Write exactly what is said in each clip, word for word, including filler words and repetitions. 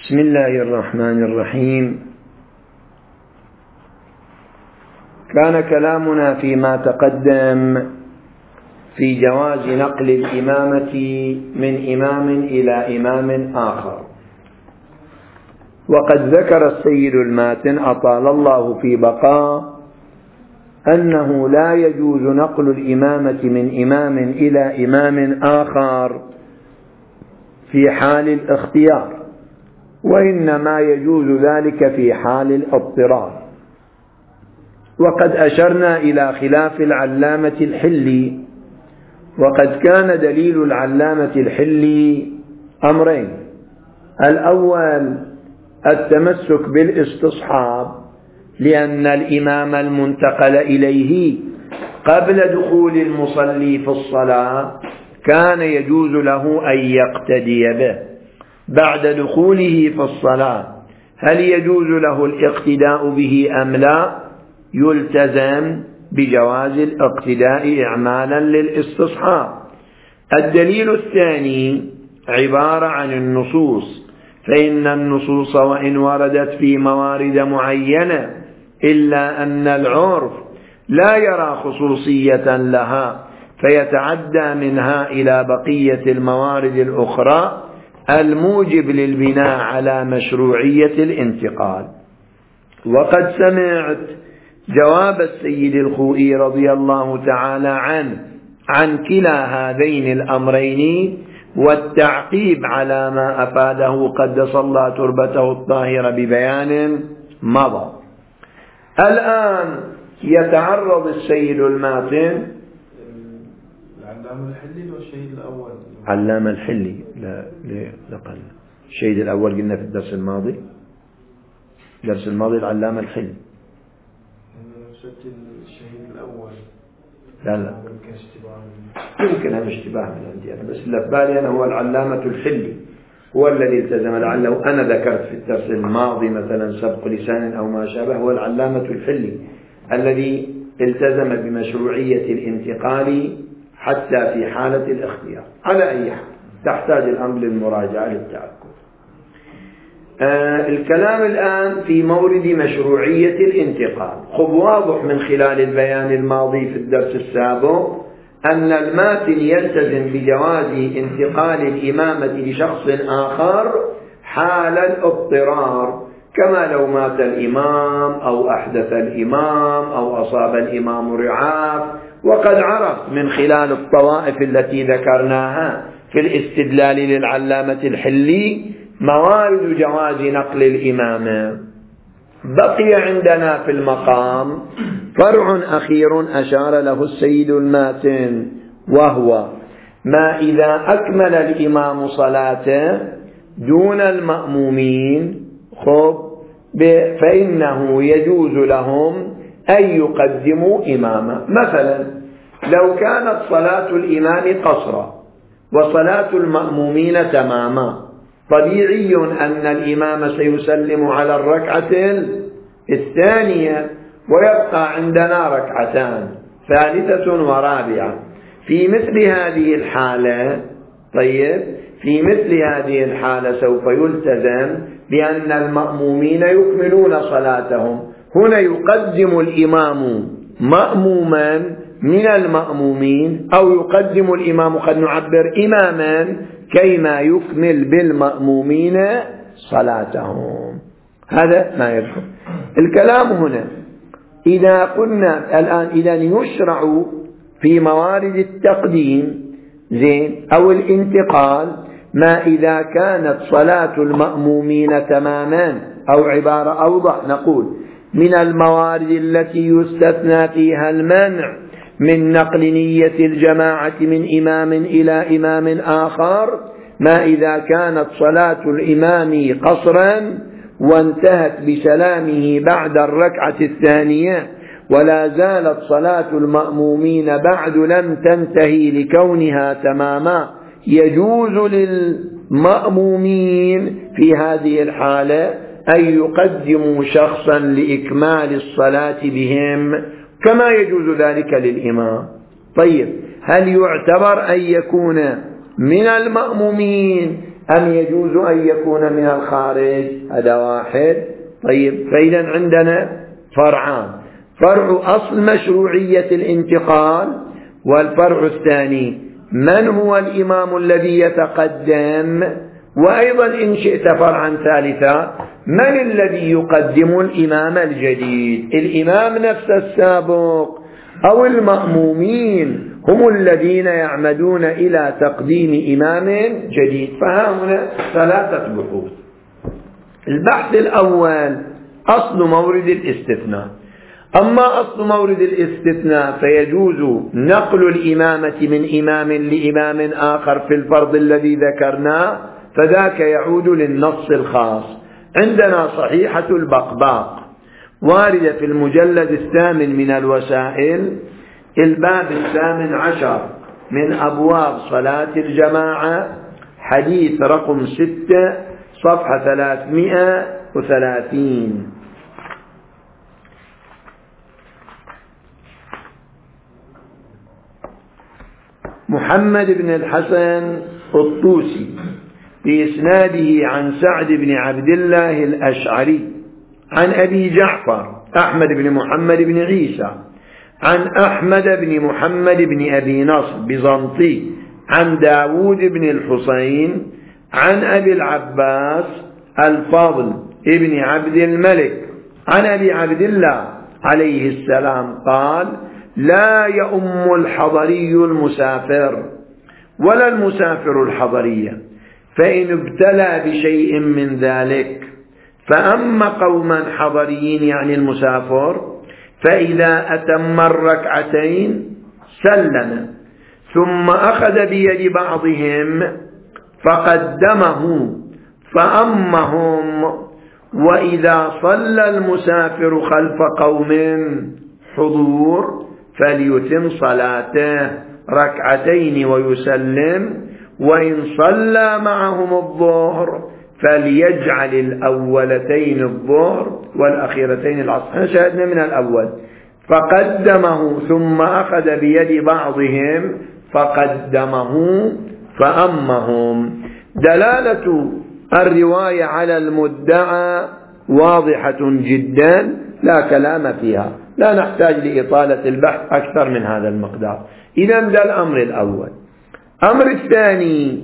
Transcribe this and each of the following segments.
بسم الله الرحمن الرحيم. كان كلامنا فيما تقدم في جواز نقل الإمامة من إمام إلى إمام آخر، وقد ذكر السيد الماتن أطال الله في بقاء أنه لا يجوز نقل الإمامة من إمام إلى إمام آخر في حال الاختيار، وإنما يجوز ذلك في حال الاضطرار. وقد أشرنا إلى خلاف العلامة الحلي، وقد كان دليل العلامة الحلي أمرين: الأول التمسك بالاستصحاب، لأن الإمام المنتقل إليه قبل دخول المصلي في الصلاة كان يجوز له أن يقتدي به. بعد دخوله في الصلاة هل يجوز له الاقتداء به أم لا؟ يلتزم بجواز الاقتداء إعمالا للاستصحاب. الدليل الثاني عبارة عن النصوص، فإن النصوص وإن وردت في موارد معينة إلا أن العرف لا يرى خصوصية لها، فيتعدى منها إلى بقية الموارد الأخرى الموجب للبناء على مشروعية الانتقال. وقد سمعت جواب السيد الخوئي رضي الله تعالى عنه عن كلا هذين الأمرين والتعقيب على ما أفاده قدس الله تربته الطاهرة ببيان مضى. الآن يتعرض السيد الماتن العلامة الحلي والشهيد الأول. علامة الحلي لا لقل الشهيد الأول قلنا في الدرس الماضي، الدرس الماضي العلامة الحلي. الشهيد الأول لا لا يمكن أن اشتباه من عندي أنا، بس اللي في بالي أنا هو العلامة الحلي، هو الذي التزم. لعله أنا ذكرت في الدرس الماضي مثلا سبق لسان أو ما شابه، هو العلامة الحلي الذي التزم بمشروعية الانتقال حتى في حالة الاختيار. على أي حال تحتاج الأمر للمراجعة للتأكد. آه الكلام الآن في مورد مشروعية الانتقال. خب واضح من خلال البيان الماضي في الدرس السابق أن الماتن يلتزم بجواز انتقال الإمامة لشخص آخر حال الاضطرار، كما لو مات الإمام أو أحدث الإمام أو أصاب الإمام رعاف. وقد عرف من خلال الطوائف التي ذكرناها في الاستدلال للعلامة الحلي موارد جواز نقل الإمامة. بقي عندنا في المقام فرع أخير أشار له السيد الماتن، وهو ما إذا أكمل الإمام صلاته دون المأمومين خب فإنه يجوز لهم أن يقدموا إماما. مثلا لو كانت صلاة الإمام قصرا وصلاة المأمومين تماما، طبيعي أن الإمام سيسلم على الركعة الثانية ويبقى عندنا ركعتان ثالثة ورابعة. في مثل هذه الحالة طيب في مثل هذه الحالة سوف يلتزم بأن المأمومين يكملون صلاتهم. هنا يقدم الإمام مأموما من المأمومين، أو يقدم الإمام قد نعبر إماما كيما يكمل بالمأمومين صلاتهم. هذا ما يدخل الكلام هنا. إذا قلنا الآن إذا يشرع في موارد التقديم زين أو الانتقال ما إذا كانت صلاة المأمومين تماما، أو عبارة أوضح نقول من الموارد التي يستثنى فيها المنع من نقل نية الجماعة من إمام إلى إمام آخر ما إذا كانت صلاة الإمام قصرا وانتهت بسلامه بعد الركعة الثانية، ولا زالت صلاة المأمومين بعد لم تنتهي لكونها تماما، يجوز للمأمومين في هذه الحالة أن يقدموا شخصا لإكمال الصلاة بهم كما يجوز ذلك للإمام. طيب هل يعتبر أن يكون من المأمومين أم يجوز أن يكون من الخارج؟ هذا واحد. طيب، فإذا عندنا فرعان: فرع أصل مشروعية الانتقال، والفرع الثاني من هو الإمام الذي يتقدم، وأيضا إن شئت فرعا ثالثا من الذي يقدم الإمام الجديد، الإمام نفس السابق أو المأمومين هم الذين يعمدون إلى تقديم إمام جديد. فهنا ثلاثة بحوث. البحث الأول أصل مورد الاستثناء. أما أصل مورد الاستثناء فيجوز نقل الإمامة من إمام لإمام آخر في الفرض الذي ذكرناه، فذاك يعود للنص الخاص. عندنا صحيحة البقباق واردة في المجلد الثامن من الوسائل، الباب الثامن عشر من أبواب صلاة الجماعة، حديث رقم ستة، صفحة ثلاثمائة وثلاثين. محمد بن الحسن الطوسي بإسناده عن سعد بن عبد الله الأشعري عن أبي جعفر أحمد بن محمد بن عيسى عن أحمد بن محمد بن أبي نصر بزنطي عن داود بن الحسين عن أبي العباس الفضل ابن عبد الملك عن أبي عبد الله عليه السلام قال: لا يؤم الحضري المسافر ولا المسافر الحضرية، فإن ابتلى بشيء من ذلك فأما قوما حضريين يعني المسافر، فإذا أتم الركعتين سلم، ثم أخذ بيد بعضهم فقدمه فأمهم، وإذا صلى المسافر خلف قوم حضور فليتم صلاته ركعتين ويسلم، وإن صلى معهم الظهر فليجعل الأولتين الظهر والأخيرتين العصر. شاهدنا من الأول فقدمه ثم أخذ بيد بعضهم فقدمه فأمهم. دلالة الرواية على المدعى واضحة جدا لا كلام فيها، لا نحتاج لإطالة البحث أكثر من هذا المقدار. إذن ده الأمر الأول. أمر الثاني: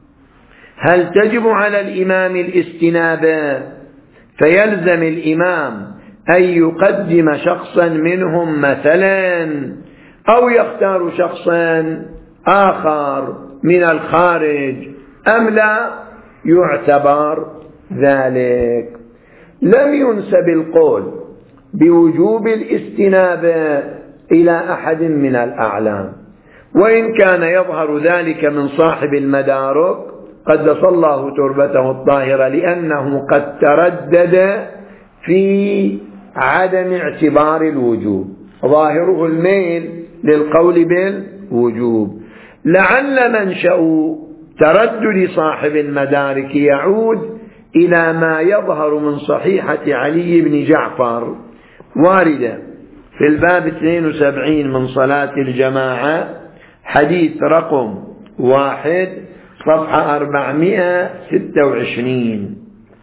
هل تجب على الإمام الاستنابة، فيلزم الإمام أن يقدم شخصا منهم مثلا أو يختار شخصا آخر من الخارج، أم لا يعتبر ذلك؟ لم ينسب القول بوجوب الاستنابة إلى أحد من الأعلام، وإن كان يظهر ذلك من صاحب المدارك قدس الله تربته الطاهرة، لأنه قد تردد في عدم اعتبار الوجوب، ظاهره الميل للقول بالوجوب. لعل منشأ تردد صاحب المدارك يعود إلى ما يظهر من صحيحة علي بن جعفر واردة في الباب اثنين وسبعين من صلاة الجماعة، حديث رقم واحد، صفحة أربعمائة وستة وعشرين.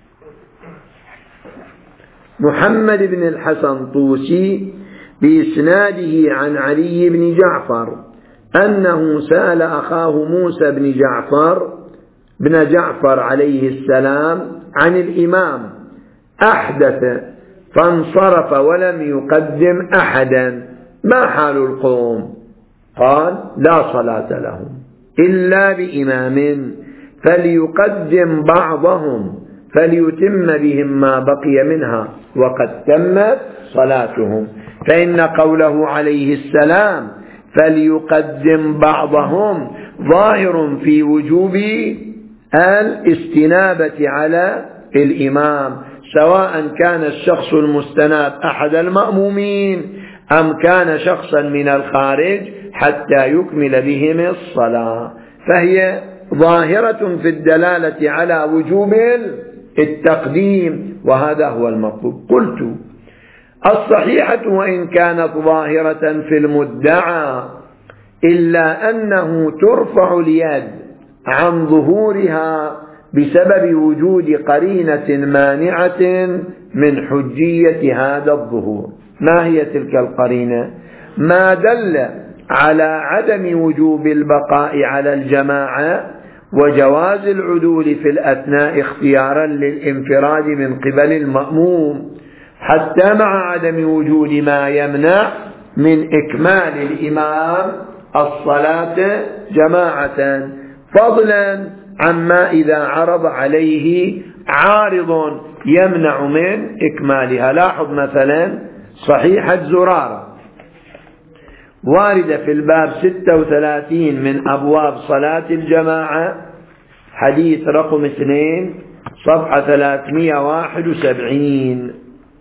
محمد بن الحسن طوسي بإسناده عن علي بن جعفر أنه سأل أخاه موسى بن جعفر بن جعفر عليه السلام عن الإمام أحدث فانصرف ولم يقدم أحدا، ما حال القوم؟ قال: لا صلاة لهم إلا بإمام، فليقدم بعضهم فليتم بهم ما بقي منها وقد تمت صلاتهم. فإن قوله عليه السلام فليقدم بعضهم ظاهر في وجوب الاستنابة على الإمام، سواء كان الشخص المستناب أحد المأمومين أم كان شخصا من الخارج حتى يكمل بهم الصلاة، فهي ظاهرة في الدلالة على وجوب التقديم، وهذا هو المطلوب. قلت: الصحيحة وإن كانت ظاهرة في المدعى إلا أنه ترفع اليد عن ظهورها بسبب وجود قرينة مانعة من حجية هذا الظهور. ما هي تلك القرينة؟ ما دل على عدم وجوب البقاء على الجماعة وجواز العدول في الأثناء اختيارا للانفراد من قبل المأموم، حتى مع عدم وجود ما يمنع من إكمال الإمام الصلاة جماعة، فضلا عما إذا عرض عليه عارض يمنع من إكمالها. لاحظ مثلا صحيحة زرارة واردة في الباب ستة وثلاثين من أبواب صلاة الجماعة، حديث رقم اثنين صفحة ثلاثمائة وواحد وسبعين.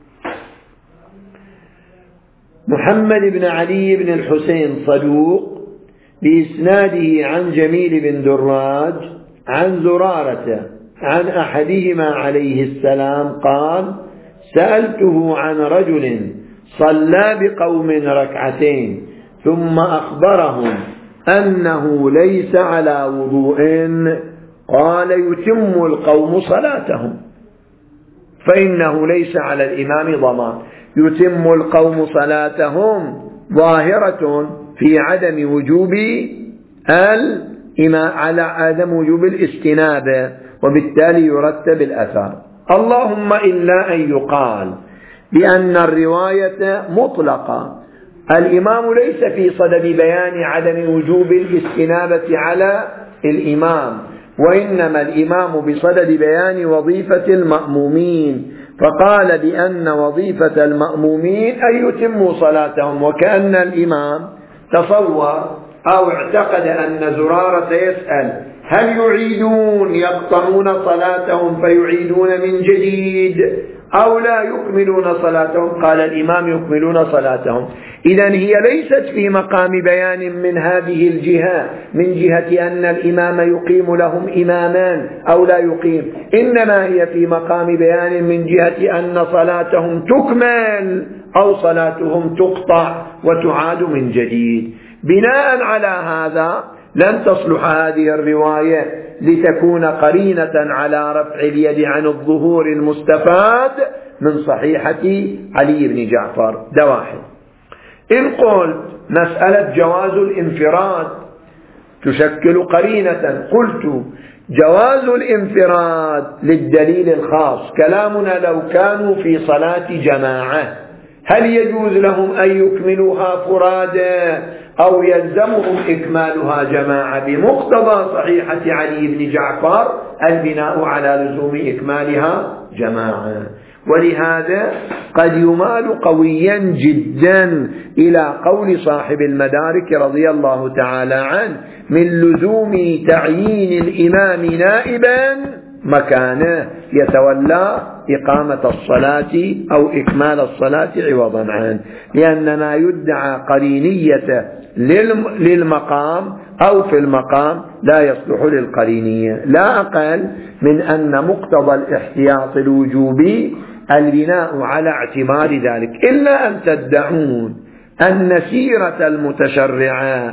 محمد بن علي بن الحسين صدوق بإسناده عن جميل بن دراج عن زرارة عن أحدهما عليه السلام قال: سألته عن رجل صلى بقوم ركعتين ثم أخبرهم أنه ليس على وضوء، قال: يتم القوم صلاتهم فإنه ليس على الإمام ضمان. يتم القوم صلاتهم ظاهرة في عدم وجوب الإمام، على عدم وجوب الاستنابة، وبالتالي يرتب الأثر. اللهم إلا أن يقال بأن الرواية مطلقة، الإمام ليس في صدد بيان عدم وجوب الاستنابة على الإمام، وإنما الإمام بصدد بيان وظيفة المأمومين، فقال بأن وظيفة المأمومين أن يتموا صلاتهم، وكأن الإمام تصور أو اعتقد أن زرارة يسأل هل يعيدون يقطعون صلاتهم فيعيدون من جديد أو لا يكملون صلاتهم، قال الإمام يكملون صلاتهم. إذن هي ليست في مقام بيان من هذه الجهة، من جهة أن الإمام يقيم لهم إمامان أو لا يقيم، إنما هي في مقام بيان من جهة أن صلاتهم تكمل أو صلاتهم تقطع وتعاد من جديد. بناء على هذا لن تصلح هذه الرواية لتكون قرينة على رفع اليد عن الظهور المستفاد من صحيحة علي بن جعفر. ده واحد. إن قلت مسألة جواز الانفراد تشكل قرينة، قلت جواز الانفراد للدليل الخاص. كلامنا لو كانوا في صلاة جماعة هل يجوز لهم أن يكملوها فرادا أو يلزمهم إكمالها جماعة؟ بمقتضى صحيحة علي بن جعفر البناء على لزوم إكمالها جماعة. ولهذا قد يمال قويا جدا إلى قول صاحب المدارك رضي الله تعالى عنه: من لزوم تعيين الإمام نائبا مكانه يتولى إقامة الصلاة أو إكمال الصلاة عوضا عنه، لأن ما يدعى قرينية للمقام أو في المقام لا يصلح للقرينية، لا أقل من أن مقتضى الاحتياط الوجوبي البناء على اعتبار ذلك، إلا أن تدعون أن سيرة المتشرعة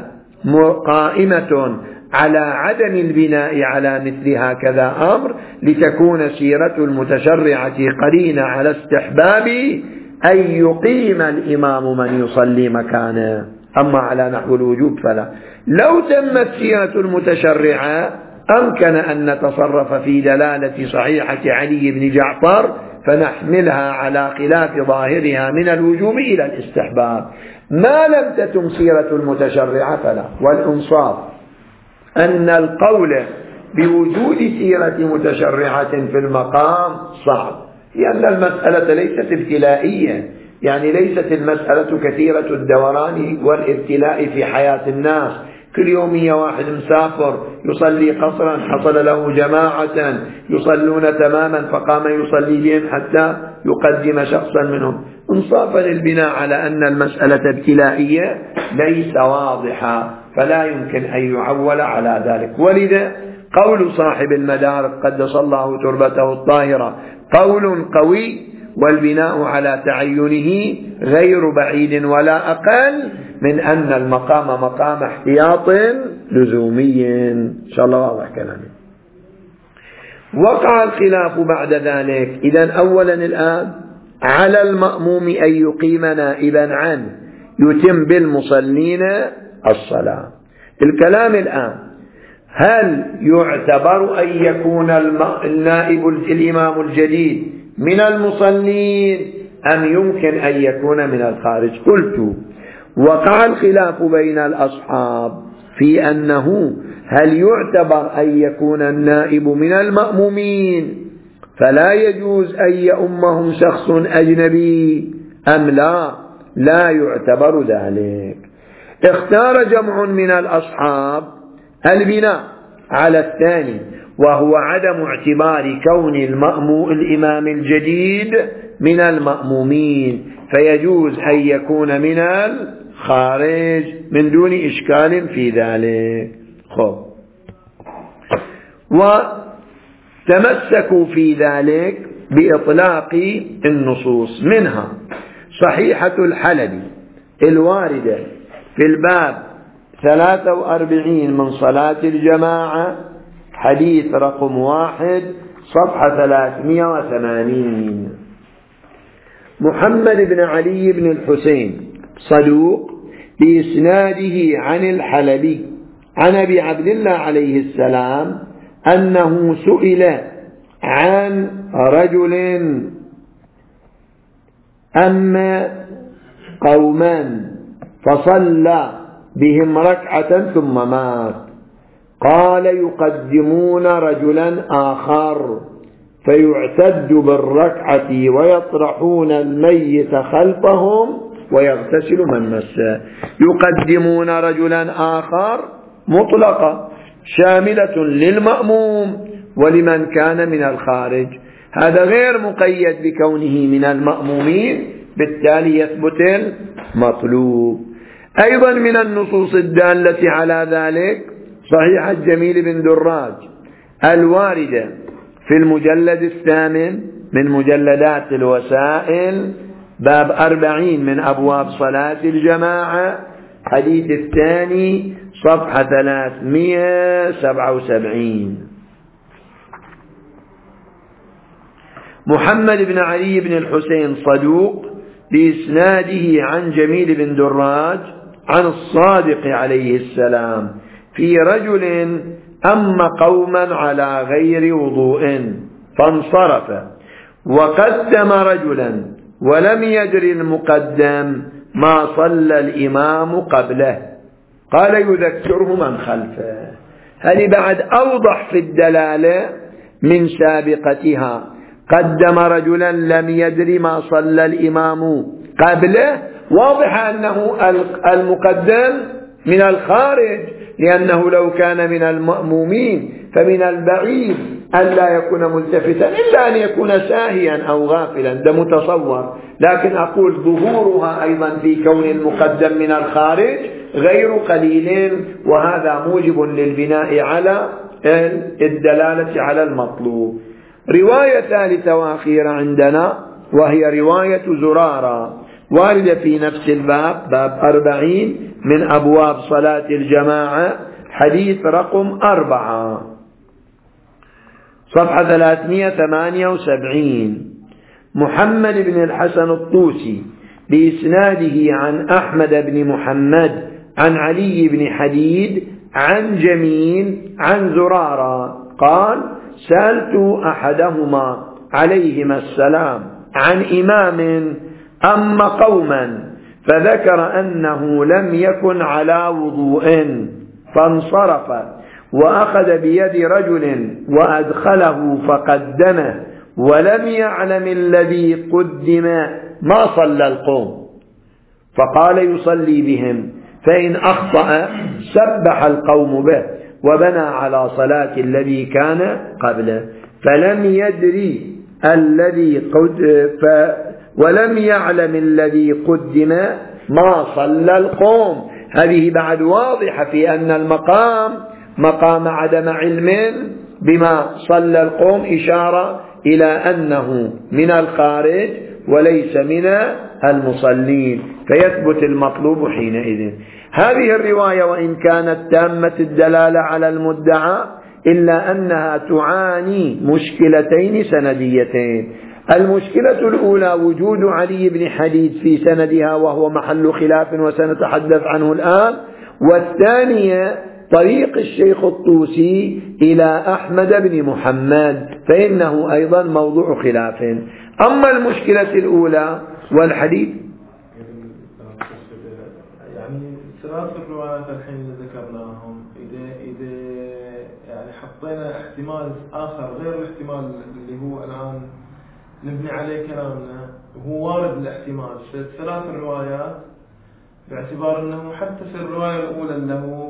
قائمة على عدم البناء على مثل هكذا أمر، لتكون سيرة المتشرعة قرينة على استحباب أن يقيم الإمام من يصلي مكانه، أما على نحو الوجوب فلا. لو تمت سيرة المتشرعة أمكن أن نتصرف في دلالة صحيحة علي بن جعفر فنحملها على خلاف ظاهرها من الوجوب إلى الاستحباب. ما لم تتم سيرة المتشرعة فلا. والإنصاف أن القول بوجود سيرة متشرعة في المقام صعب، لأن المسألة ليست ابتلائية، يعني ليست المسألة كثيرة الدوران والابتلاء في حياة الناس. كل يوم واحد مسافر يصلي قصرا حصل له جماعة يصلون تماما فقام يصلي بهم حتى يقدم شخصا منهم. انصافا للبناء على أن المسألة ابتلائية ليس واضحة، فلا يمكن أن يعول على ذلك. ولذا قول صاحب المدارك قدس الله تربته الطاهرة قول قوي، والبناء على تعينه غير بعيد ولا أقل من أن المقام مقام احتياط لزومي. إن شاء الله واضح كلامي. وقع الخلاف بعد ذلك. إذن أولا الآن على المأموم أن يقيم نائبا عنه يتم بالمصلين الصلاة. الكلام الآن هل يعتبر أن يكون النائب الإمام الجديد من المصلين أم يمكن أن يكون من الخارج؟ قلت وقع الخلاف بين الأصحاب في أنه هل يعتبر أن يكون النائب من المأمومين فلا يجوز أن يؤمهم شخص أجنبي أم لا لا يعتبر ذلك. اختار جمع من الأصحاب البناء على الثاني وهو عدم اعتبار كون المأمو الإمام الجديد من المأمومين فيجوز أن يكون من الخارج من دون إشكال في ذلك. خب وتمسكوا في ذلك بإطلاق النصوص منها صحيحة الحلبي الواردة في الباب ثلاثة وأربعين من صلاة الجماعة حديث رقم واحد صفحة ثلاثمائة وثمانين. محمد بن علي بن الحسين صدوق بإسناده عن الحلبي عن أبي عبد الله عليه السلام أنه سئل عن رجل أما قوما فصلى بهم ركعة ثم مات قال يقدمون رجلا آخر فيعتد بالركعة ويطرحون الميت خلفهم ويغتسل من مسه. يقدمون رجلا آخر مطلقة شاملة للمأموم ولمن كان من الخارج، هذا غير مقيد بكونه من المأمومين، بالتالي يثبت المطلوب. أيضا من النصوص الدالة على ذلك صحيح الجميل بن دراج الواردة في المجلد الثامن من مجلدات الوسائل باب أربعين من أبواب صلاة الجماعة حديث الثاني صفحة ثلاثمائة وسبعة وسبعين. محمد بن علي بن الحسين صدوق بإسناده عن جميل بن دراج عن الصادق عليه السلام في رجل أما قوما على غير وضوء فانصرف وقدم رجلا ولم يدر المقدم ما صلى الإمام قبله قال يذكره من خلفه. هل بعد أوضح في الدلالة من سابقتها؟ قدم رجلا لم يدر ما صلى الإمام قبله، واضح أنه المقدم من الخارج، لأنه لو كان من المأمومين فمن البعيد ألا يكون ملتفتا إلا أن يكون ساهيا أو غافلا، ده متصور. لكن أقول ظهورها أيضا في كون المقدم من الخارج غير قليل، وهذا موجب للبناء على الدلالة على المطلوب. رواية ثالثة وأخيرة عندنا وهي رواية زرارة واردة في نفس الباب باب أربعين من أبواب صلاة الجماعة حديث رقم أربعة صفحة ثلاثمائة وثمانية وسبعين. محمد بن الحسن الطوسي بإسناده عن أحمد بن محمد عن علي بن حديد عن جميل عن زرارة قال سألت أحدهما عليهما السلام عن إمام أما قوما فذكر أنه لم يكن على وضوء فانصرف وأخذ بيد رجل وأدخله فقدمه ولم يعلم الذي قدم ما صلى القوم فقال يصلي بهم، فإن أخطأ سبح القوم به وبنى على صلاة الذي كان قبله فلم يدري الذي قد ف ولم يعلم الذي قدم ما صلى القوم. هذه بعد واضحة في أن المقام مقام عدم علم بما صلى القوم، إشارة إلى أنه من الخارج وليس من المصلين، فيثبت المطلوب حينئذ. هذه الرواية وإن كانت تامة الدلالة على المدعى إلا أنها تعاني مشكلتين سنديتين. المشكلة الأولى وجود علي بن حديد في سندها وهو محل خلاف وسنتحدث عنه الآن، والثانية طريق الشيخ الطوسي إلى أحمد بن محمد فإنه أيضا موضوع خلاف. أما المشكلة الأولى والحديث يعني ثلاث الروايات الحين اللي ذكرناهم، إذا إذا يعني حطينا احتمال آخر غير الاحتمال اللي هو الآن نبني عليه كلامنا، هو وارد الاحتمال في ثلاث الروايات، باعتبار أنه حتى في الرواية الأولى أنه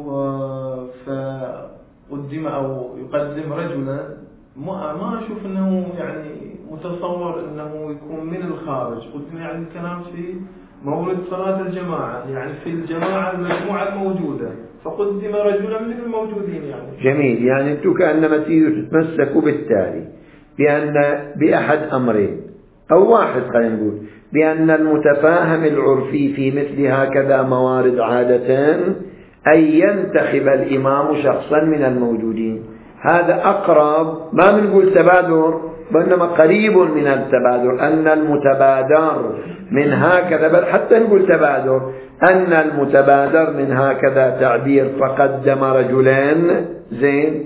فقدم أو يقدم رجلا، ما ما أشوف أنه يعني متصور أنه يكون من الخارج، قدم يعني الكلام في مولد صلاة الجماعة، يعني في الجماعة المجموعة الموجودة، فقدم رجلا من الموجودين. يعني جميل، يعني أنتم كأنما تيجوا تتمسكوا بالتالي بأن بأحد أمرين، أو واحد خلينا نقول، بأن المتفاهم العرفي في مثل هكذا موارد عادة أن ينتخب الإمام شخصا من الموجودين. هذا أقرب، ما بنقول تبادر وإنما قريب من التبادر، أن المتبادر من هكذا، بل حتى نقول تبادر، أن المتبادر من هكذا تعبير فقدم رجلين زين،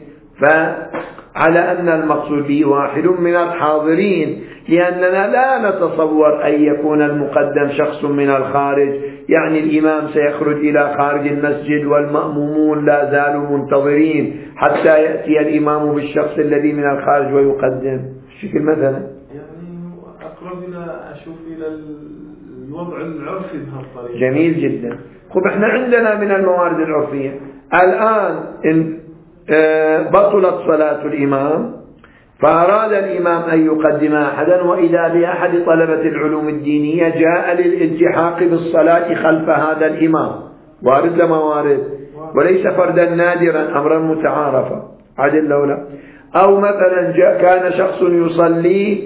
فعلى أن المقصود به واحد من الحاضرين، لأننا لا نتصور أن يكون المقدم شخص من الخارج، يعني الإمام سيخرج إلى خارج المسجد والمأمومون لا زالوا منتظرين حتى يأتي الإمام بالشخص الذي من الخارج ويقدم شكل مثلا. يعني أقرب إلى أشوف إلى الوضع العرفي بهالطريقة. جميل جدا. خب احنا عندنا من الموارد العرفية الآن إن بطلت صلاة الإمام فأراد الإمام أن يقدم أحدا، وإذا بأحد طلبة العلوم الدينية جاء للالتحاق بالصلاة خلف هذا الإمام، وارد لما وارد، وليس فردا نادرا، أمرا متعارفا عدل لولا. أو مثلا جاء كان شخص يصلي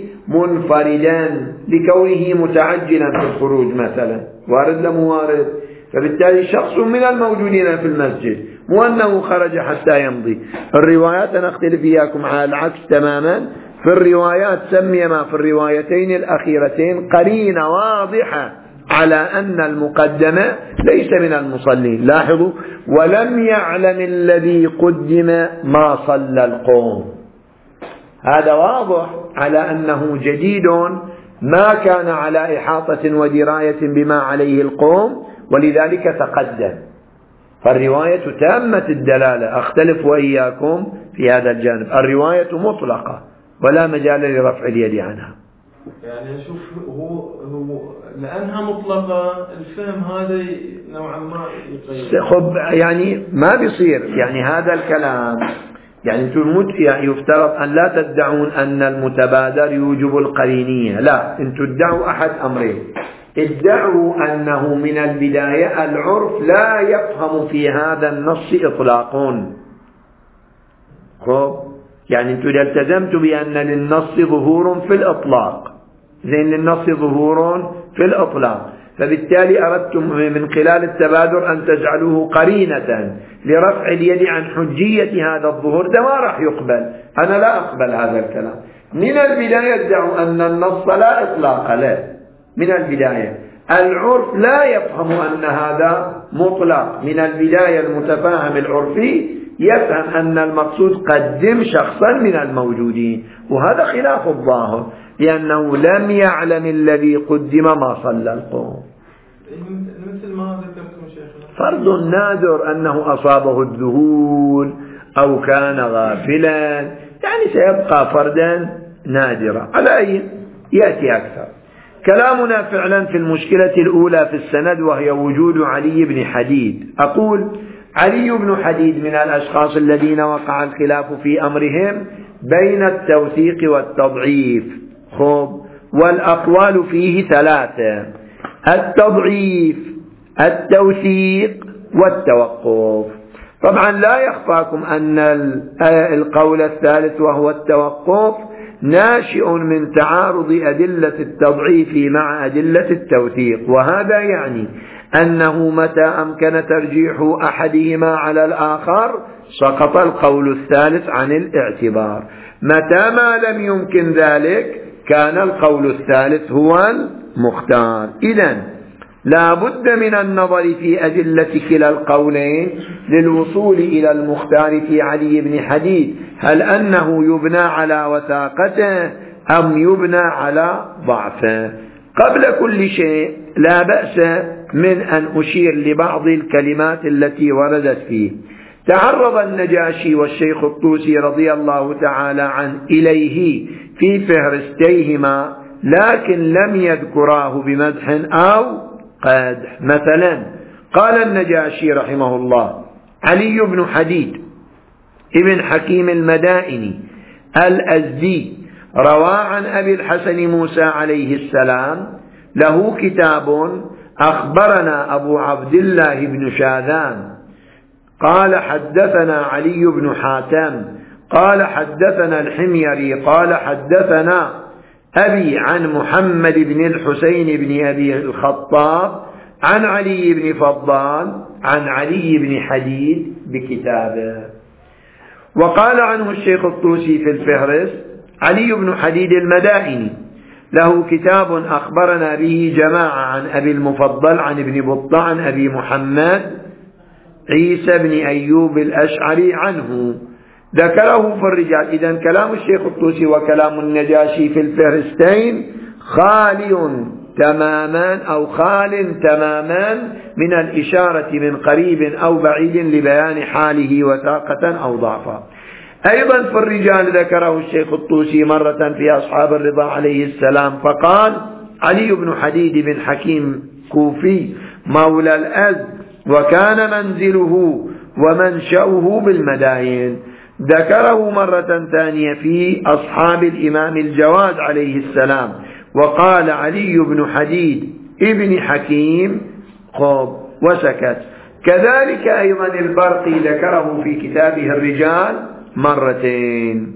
منفردا لكونه متعجلا في الخروج مثلا، وارد لما وارد، فبالتالي شخص من الموجودين في المسجد، مو أنه خرج حتى يمضي. الروايات أنا أختلف إياكم على العكس تماما، في الروايات سمي ما في الروايتين الأخيرتين قرينة واضحة على أن المقدم ليس من المصلين. لاحظوا، ولم يعلم الذي قدم ما صلى القوم، هذا واضح على أنه جديد ما كان على إحاطة ودراية بما عليه القوم، ولذلك تقدم. فالرواية تامة الدلالة، أختلف وإياكم في هذا الجانب، الرواية مطلقة ولا مجال لرفع اليد عنها. يعني أشوف هو هو لأنها مطلقة الفهم هذا نوعا ما يقيد. خب يعني ما بيصير، يعني هذا الكلام يعني يعني يفترض أن لا تدعون أن المتبادر يوجب القرينية، لا، أنتم تدعوا أحد أمرين، ادعوا أنه من البداية العرف لا يفهم في هذا النص إطلاق. خب يعني أنتم إذا التزمتوا بأن للنص ظهور في الإطلاق، زين للنص ظهور في الإطلاق، فبالتالي أردتم من خلال التبادر أن تجعلوه قرينة لرفع اليد عن حجية هذا الظهور، ده ما راح يقبل، أنا لا أقبل هذا الكلام. من البداية ادعوا أن النص لا إطلاق له، من البداية العرف لا يفهم أن هذا مطلق، من البداية المتفاهم العرفي يفهم أن المقصود قدم شخصا من الموجودين، وهذا خلاف الظاهر، لأنه لم يعلم الذي قدم ما صلى القوم. مثل ما ذكرتم شيخنا، فرض نادر أنه أصابه الذهول أو كان غافلا، يعني سيبقى فردا نادرا، على أي يأتي أكثر. كلامنا فعلا في المشكلة الأولى في السند، وهي وجود علي بن حديد. أقول علي بن حديد من الأشخاص الذين وقع الخلاف في أمرهم بين التوثيق والتضعيف. خب والأقوال فيه ثلاثة: التضعيف، التوثيق، والتوقف. طبعا لا يخفاكم أن القول الثالث وهو التوقف ناشئ من تعارض أدلة التضعيف مع أدلة التوثيق، وهذا يعني أنه متى أمكن ترجيح أحدهما على الآخر سقط القول الثالث عن الاعتبار. متى ما لم يمكن ذلك كان القول الثالث هو المختار. إذن لا بد من النظر في أدلة كلا القولين للوصول إلى المختار في علي بن حديد، هل أنه يبنى على وثاقته أم يبنى على ضعفه. قبل كل شيء لا بأس من أن أشير لبعض الكلمات التي وردت فيه. تعرض النجاشي والشيخ الطوسي رضي الله تعالى عنه إليه في فهرستيهما، لكن لم يذكراه بمدح أو قدح. مثلا قال النجاشي رحمه الله: علي بن حديد ابن حكيم المدائني الأزدي روى عن أبي الحسن موسى عليه السلام له كتاب أخبرنا أبو عبد الله بن شاذان قال حدثنا علي بن حاتم قال حدثنا الحميري قال حدثنا أبي عن محمد بن الحسين بن أبي الخطاب عن علي بن فضال عن علي بن حديد بكتابه. وقال عنه الشيخ الطوسي في الفهرس: علي بن حديد المدائني له كتاب أخبرنا به جماعة عن أبي المفضل عن ابن بطة عن أبي محمد عيسى بن أيوب الأشعري عنه، ذكره في الرجال. إذن كلام الشيخ الطوسي وكلام النجاشي في الفهرستين خالي تماما أو خال تماما من الإشارة من قريب أو بعيد لبيان حاله وثاقة أو ضعفا. أيضا في الرجال ذكره الشيخ الطوسي مرة في أصحاب الرضا عليه السلام فقال: علي بن حديد بن حكيم كوفي مولى الأزد وكان منزله ومنشأه بالمداين. ذكره مرة ثانية في أصحاب الإمام الجواد عليه السلام وقال: علي بن حديد ابن حكيم خب وسكت. كذلك أيضا البرقي ذكره في كتابه الرجال مرتين،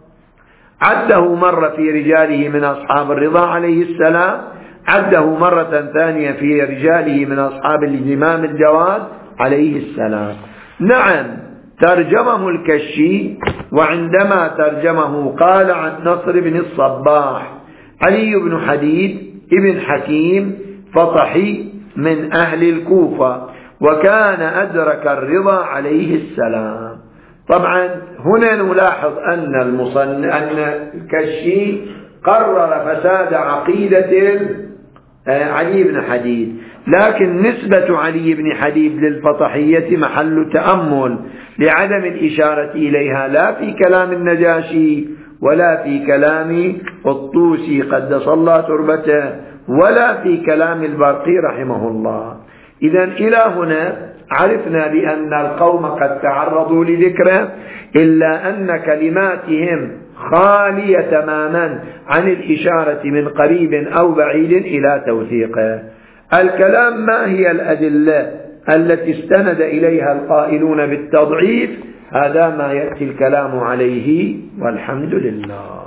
عده مرة في رجاله من أصحاب الرضا عليه السلام، عده مرة ثانية في رجاله من أصحاب الإمام الجواد عليه السلام. نعم ترجمه الكشي، وعندما ترجمه قال عن نصر بن الصباح: علي بن حديد ابن حكيم فطحي من أهل الكوفة وكان أدرك الرضا عليه السلام. طبعا هنا نلاحظ أن المصنف أن الكشي قرر فساد عقيدة علي بن حديد، لكن نسبة علي بن حديد للفطحية محل تأمل لعدم الإشارة إليها لا في كلام النجاشي ولا في كلام الطوسي قدس الله تربته ولا في كلام البرقي رحمه الله. إذن إلى هنا عرفنا بأن القوم قد تعرضوا لذكره، إلا أن كلماتهم خالية تماما عن الإشارة من قريب أو بعيد إلى توثيقه. الكلام: ما هي الأدلة التي استند إليها القائلون بالتضعيف؟ هذا ما يأتي الكلام عليه، والحمد لله.